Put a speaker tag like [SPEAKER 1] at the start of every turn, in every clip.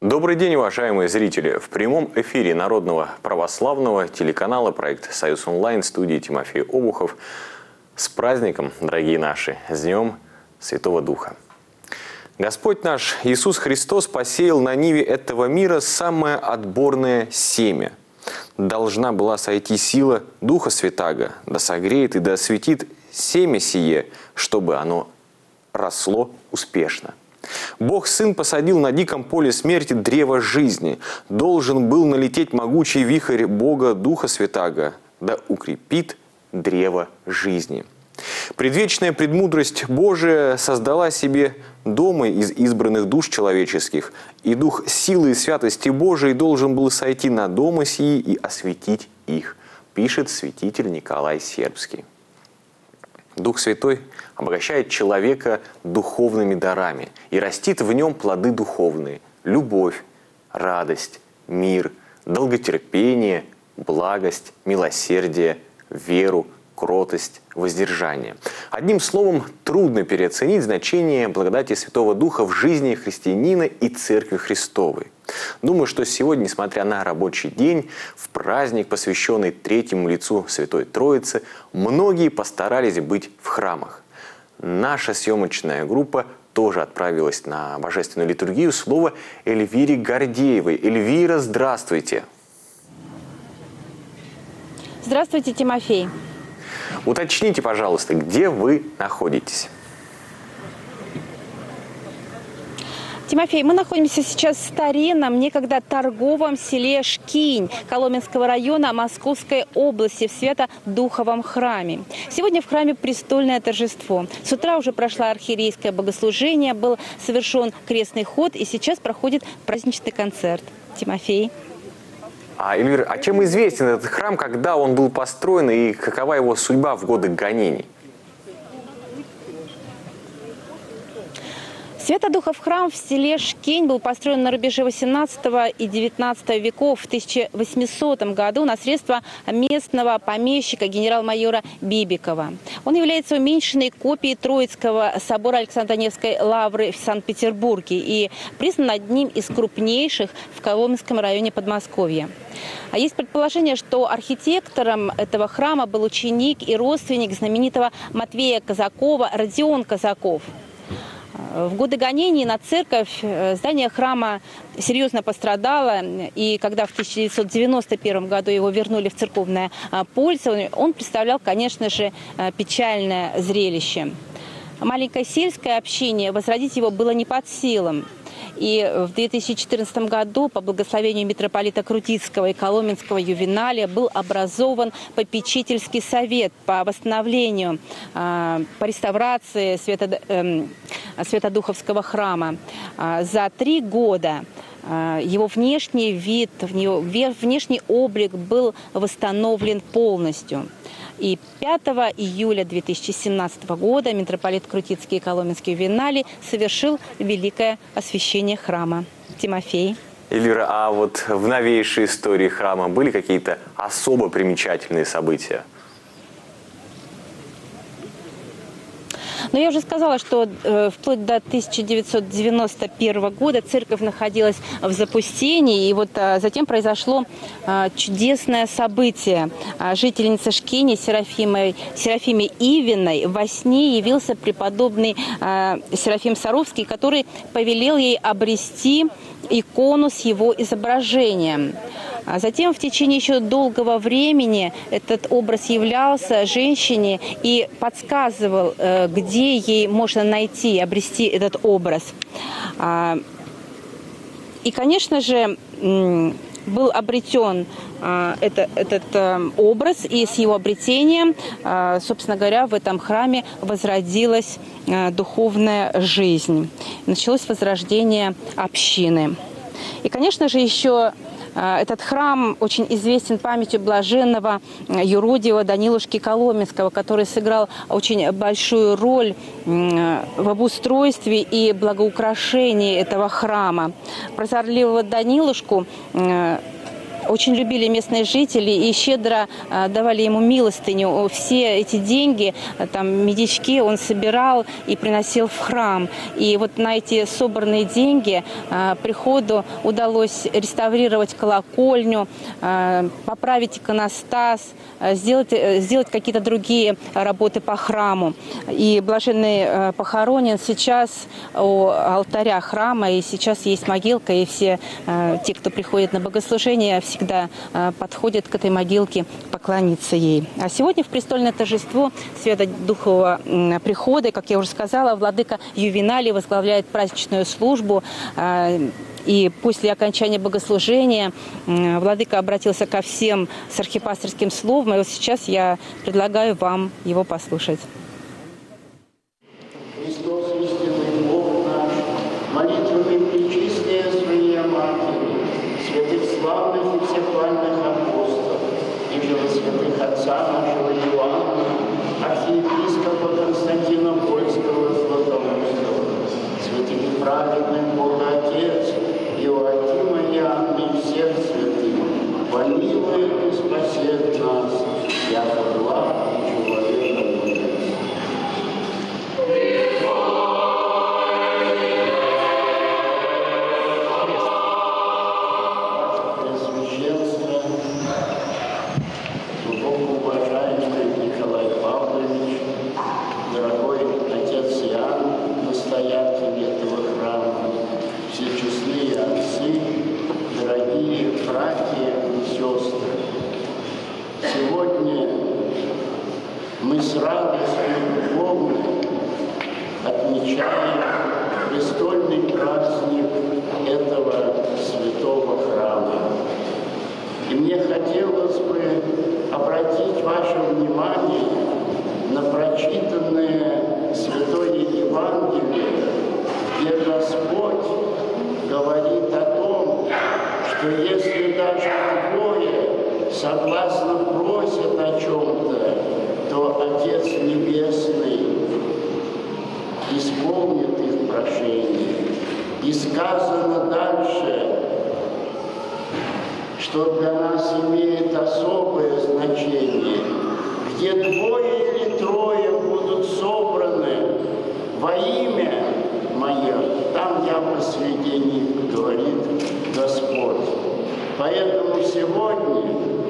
[SPEAKER 1] Добрый день, уважаемые зрители! В прямом эфире Народного православного телеканала проект «Союз онлайн» студии Тимофей Обухов. С праздником, дорогие наши, с Днем Святого Духа! Господь наш Иисус Христос посеял на ниве этого мира самое отборное семя. Должна была сойти сила Духа Святаго, да согреет и да осветит семя сие, чтобы оно росло успешно. Бог Сын посадил на диком поле смерти древо жизни. Должен был налететь могучий вихрь Бога Духа Святаго, да укрепит древо жизни. Предвечная предмудрость Божия создала себе дома из избранных душ человеческих, и дух силы и святости Божией должен был сойти на дома сии и осветить их, пишет святитель Николай Сербский. Дух Святой обогащает человека духовными дарами и растит в нем плоды духовные – любовь, радость, мир, долготерпение, благость, милосердие, веру, кротость, воздержание. Одним словом, трудно переоценить значение благодати Святого Духа в жизни христианина и Церкви Христовой. Думаю, что сегодня, несмотря на рабочий день, в праздник, посвященный Третьему лицу Святой Троицы, многие постарались быть в храмах. Наша съемочная группа тоже отправилась на божественную литургию. Слово Эльвире Гордеевой. Эльвира, здравствуйте!
[SPEAKER 2] Здравствуйте, Тимофей!
[SPEAKER 1] Уточните, пожалуйста, где вы находитесь?
[SPEAKER 2] Тимофей, мы находимся сейчас в старинном, некогда торговом селе Шкинь Коломенского района Московской области в Свято-Духовом храме. Сегодня в храме престольное торжество. С утра уже прошло архиерейское богослужение, был совершен крестный ход, и сейчас проходит праздничный концерт. Тимофей.
[SPEAKER 1] Эльвира, а чем известен этот храм, когда он был построен и какова его судьба в годы гонений?
[SPEAKER 2] Свято-Духов храм в селе Шкинь был построен на рубеже 18 и 19 веков в 1800 году на средства местного помещика генерал-майора Бибикова. Он является уменьшенной копией Троицкого собора Александра Невской лавры в Санкт-Петербурге и признан одним из крупнейших в Коломенском районе Подмосковья. А есть предположение, что архитектором этого храма был ученик и родственник знаменитого Матвея Казакова Родион Казаков. В годы гонений на церковь здание храма серьезно пострадало, и когда в 1991 году его вернули в церковное пользование, он представлял, конечно же, печальное зрелище. Маленькое сельское общение возродить его было не под силам. И в 2014 году по благословению митрополита Крутицкого и Коломенского Ювеналия был образован попечительский совет по восстановлению, по реставрации Свято-Духовского храма. За 3 года его внешний вид, внешний облик был восстановлен полностью. И 5 июля 2017 года митрополит Крутицкий и Коломенский Ювеналий совершил великое освящение храма. Тимофей.
[SPEAKER 1] Эльвира, а вот в новейшей истории храма были какие-то особо примечательные события?
[SPEAKER 2] Но я уже сказала, что вплоть до 1991 года церковь находилась в запустении. И вот затем произошло чудесное событие. Жительница Шкини Серафиме Ивиной во сне явился преподобный Серафим Саровский, который повелел ей обрести икону с его изображением. А затем в течение еще долгого времени этот образ являлся женщине и подсказывал, где ей можно найти, обрести этот образ. И, конечно же, был обретен этот образ, и с его обретением, собственно говоря, в этом храме возродилась духовная жизнь. Началось возрождение общины. И, конечно же, еще этот храм очень известен памятью блаженного юродивого Данилушки Коломенского, который сыграл очень большую роль в обустройстве и благоукрашении этого храма. Прозорливого Данилушку очень любили местные жители и щедро давали ему милостыню. Все эти деньги, там, медички он собирал и приносил в храм. И вот на эти собранные деньги приходу удалось реставрировать колокольню, поправить иконостас, сделать какие-то другие работы по храму. И блаженный похоронен сейчас у алтаря храма, и сейчас есть могилка, и все те, кто приходит на богослужение, всегда подходят к этой могилке поклониться ей. А сегодня в престольное торжество Свято-Духового прихода, как я уже сказала, владыка Ювеналий возглавляет праздничную службу. И после окончания богослужения владыка обратился ко всем с архипасторским словом. И вот сейчас я предлагаю вам его послушать.
[SPEAKER 3] Христос, истинный Бог наш, молитвами Пречистая Своей Матери, святых славных и всехвальных апостолов, и же святых отца нашего Иоанна, архиепископа Константина Польского Златоустова, святых праведных Бога Отец, Иоакима и Анны и всех святых, помилует и спасет нас, яко благ и человека мудрец. Сегодня мы с радостью духовной отмечаем престольный праздник этого святого храма. И мне хотелось бы обратить ваше внимание на прочитанное Святое Евангелие, где Господь говорит о том, что если даже двое согласно просят о чем-то, то Отец Небесный исполнит их прошение. И сказано дальше, что для нас имеет особое значение, где двое или трое будут собраны во имя Мое, там я посреди них, говорит Господь. Поэтому сегодня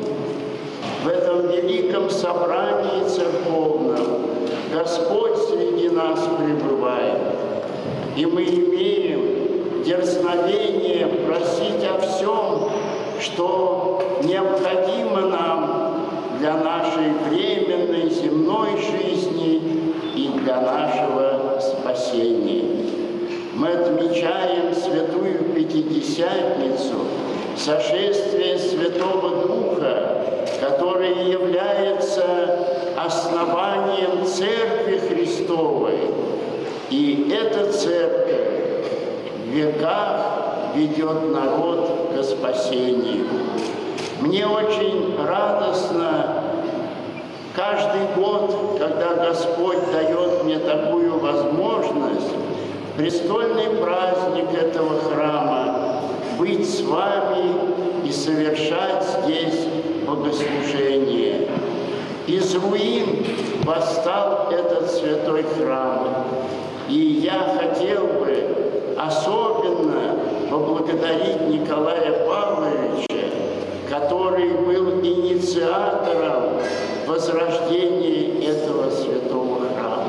[SPEAKER 3] в этом великом собрании церковном Господь среди нас пребывает. И мы имеем дерзновение просить о всем, что необходимо нам для нашей временной земной жизни и для нашего спасения. Мы отмечаем Святую Пятидесятницу, сошествие Святого Духа, который является основанием Церкви Христовой. И эта Церковь в веках ведет народ к спасению. Мне очень радостно каждый год, когда Господь дает мне такую возможность, престольный праздник этого храма, быть с вами и совершать здесь богослужение. Из руин восстал этот святой храм. И я хотел бы особенно поблагодарить Николая Павловича, который был инициатором возрождения этого святого храма.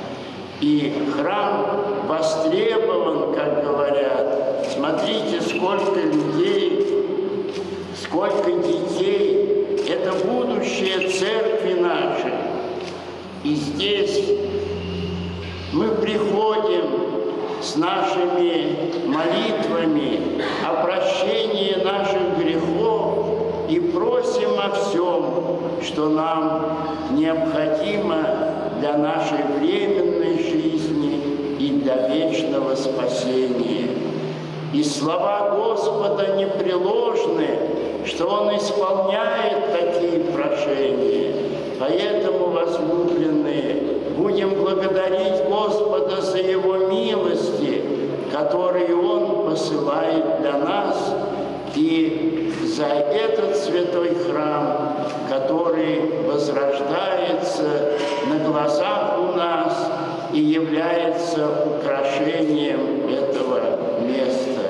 [SPEAKER 3] И храм востребован, как говорят. Смотрите, сколько людей, сколько детей. Это будущее церкви нашей. И здесь мы приходим с нашими молитвами о прощении наших грехов и просим о всем, что нам необходимо для нашей временной жизни и для вечного спасения. И слова Господа непреложны, что Он исполняет такие прошения. Поэтому, возлюбленные, будем благодарить Господа за Его милости, которые Он посылает для нас, и за этот святой храм, который возрождается на глазах у нас и является украшением этого места.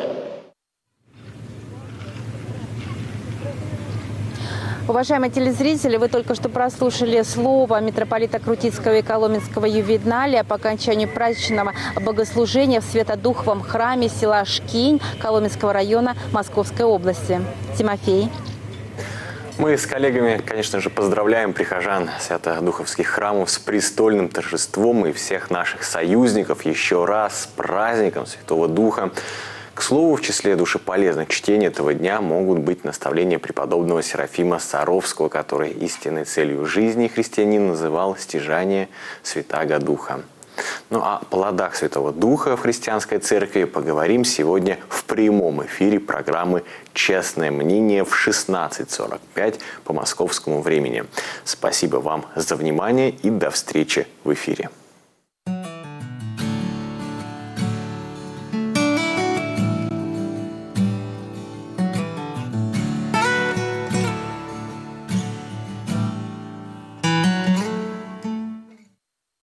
[SPEAKER 2] Уважаемые телезрители, вы только что прослушали слово митрополита Крутицкого и Коломенского ювеналия по окончанию праздничного богослужения в Святодуховом храме села Шкинь Коломенского района Московской области. Тимофей.
[SPEAKER 1] Мы с коллегами, конечно же, поздравляем прихожан святодуховских храмов с престольным торжеством и всех наших союзников еще раз с праздником Святого Духа. К слову, в числе душеполезных чтений этого дня могут быть наставления преподобного Серафима Саровского, который истинной целью жизни христианин называл стяжание Святаго Духа. Ну а о плодах Святого Духа в христианской церкви поговорим сегодня в прямом эфире программы «Честное мнение» в 16:45 по московскому времени. Спасибо вам за внимание и до встречи в эфире.